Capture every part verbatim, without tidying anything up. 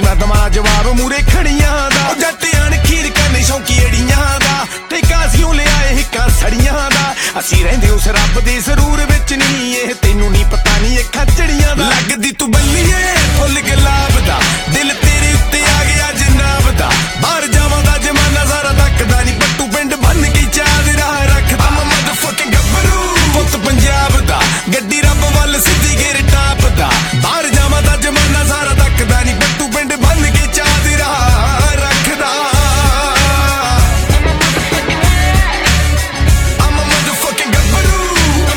मैं तुम्हारा जवाब मूरे खड़ियां दा जट्टियां ने खीर करने शौकी अड़ियां दा ठेका असीं ले आए हिक्कां सड़ियां दा असीं रहिंदे उस रब दे जरूर विच नहीं इह तैनूं नहीं पता नहीं अखां चड़ियां दा लगदी तू बल्लीए फुल गुलाब दा दिल तेरे उत्ते आ गया जनाब दा बाहर जावां दा जमाना सारा तकदा नहीं पट्टू पिंड बन के चादरा रखदा मदरफकिंग गब्बरू पुੱਤ पंजाब दा गड्डी रब वल सिद्धी गेर टाप दा बाहर जावां दा जमाना सारा तकदा नहीं पट्टू पिंड बन के चादरा रखदा I'm a motherfucking गब्बरू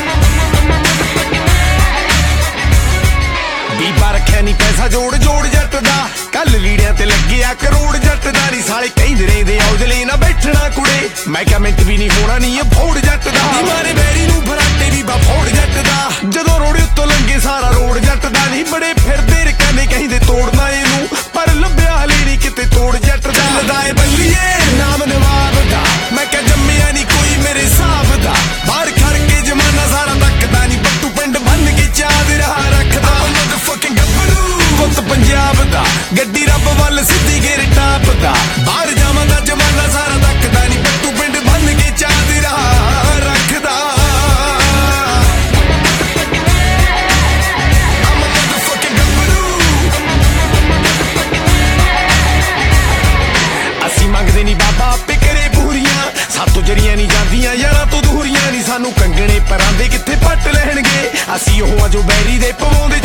बीबा रखिया नहीं पैसा जोड़ जोड़ जट दा कल लीड़ियां ते लग्गिया करोड़ जट दा नी साले कहिंदे रहिंदे औजले ना बैठना कुड़े मैं क्या मिंट भी नहीं होना नहीं फोड़ जट दा मारे बैरी नूं फराटे भी बा फोड़ जट दा जदों रोड़े उत्तों लंघे सारा रोड़ जट दा नहीं बड़े फिरदे रकाने कहिंदे तोड़ना इहनूं पर लभ्या हले नहीं किते तोड़ जट दा लदाए बल्लीए नाम नवाब दा मैं क्या जम्मिया नहीं कोई मेरे हिसाब दा बाहर खड़ के जमाना सारा तकदा नहीं पट्टू पिंड बन के चादरा रखदा मदरफकिंग गब्बरू पुੱਤ पंजाब दा गड्डी रब वल सिद्धी गेर टाप दा बाहर जावां दा जमाना सारा तकदा नहीं पट्टू पिंड बन के चादरा रखदा I'm a motherfucking गब्बरू ਅਸੀਂ ਮੰਗਦੇ ਨਹੀਂ ਬਾਬਾ ਆਪੇ ਕਰੇ ਪੂਰੀਆਂ ਸਾਤੋਂ ਜਰੀਆਂ ਨਹੀਂ ਜਾਂਦੀਆਂ ਯਾਰਾਂ ਤੋਂ ਦੂਰੀਆਂ ਨਹੀਂ ਸਾਨੂੰ ਕੰਗਣੇ ਪਰਾਂ ਦੇ ਕਿੱਥੇ ਪੱਟ ਲੈਣਗੇ ਅਸੀਂ ਉਹ ਆ ਜੋ ਬੈਰੀ ਦੇ ਪਵਾਉਂਦੇ